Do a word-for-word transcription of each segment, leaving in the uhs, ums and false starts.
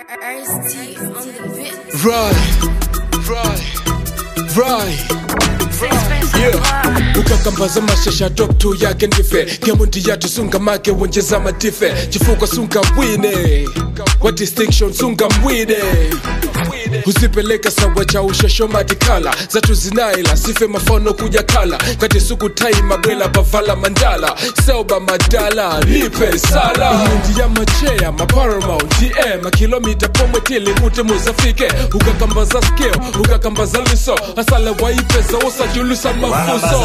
Right, yeah. Ukakambaza mashasha top two yake ndife Kemundi yatu sunga make wonjeza matife Chifuka sunga wine What distinction sunga mwine Uzipeleka sawa cha ushosho madikala Zatu zinaila sife mafono kuja kala Kati suku tai mabwela bavala mandala Selba madala nipe sala Hindi ya machea maparamount D M Makilomita pomwe tili mute muzafike Ukakambaza skill, ukakambaza liso Asala waipeza osa julusa mafuso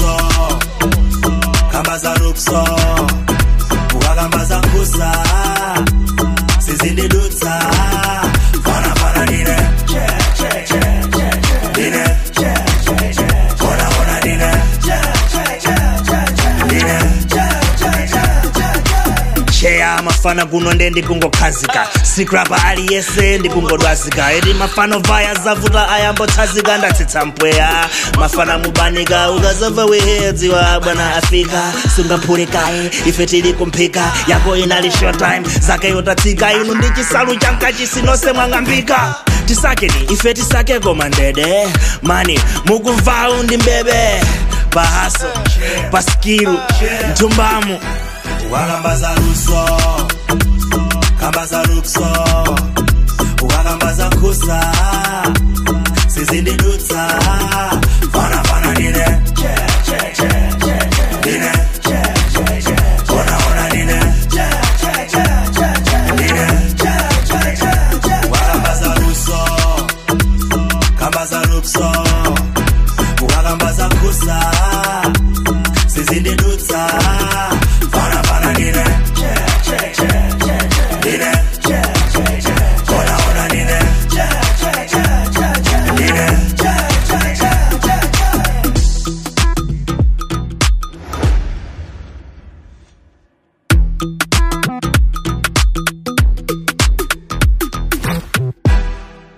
Kambaza rukso Ukakambaza kusa Sizindi dutsa Fana fana dine Dine Fona fona dine Dine Shea mafana guno ndendi kungo kazika Sikrapa aliyese ndi kungo dwazika Edi mafano vaya zavuta ayambo tazika Ndatita mpwea Mafana mubanika Ukazava wehezi wa bwana Afrika Sunga mpurikae Ifetili kumpika Yako inali short time Zake yotatika Inu ndichi salu jankaji Sinose mwangambika Tisake ni ifeti sake komandede Mani mugu vau ndi mbebe Bahaso Paskiru Ntumbamu Ukakambaza ruso Kambaza rukso Ukakambaza kusa Sizindi dutsa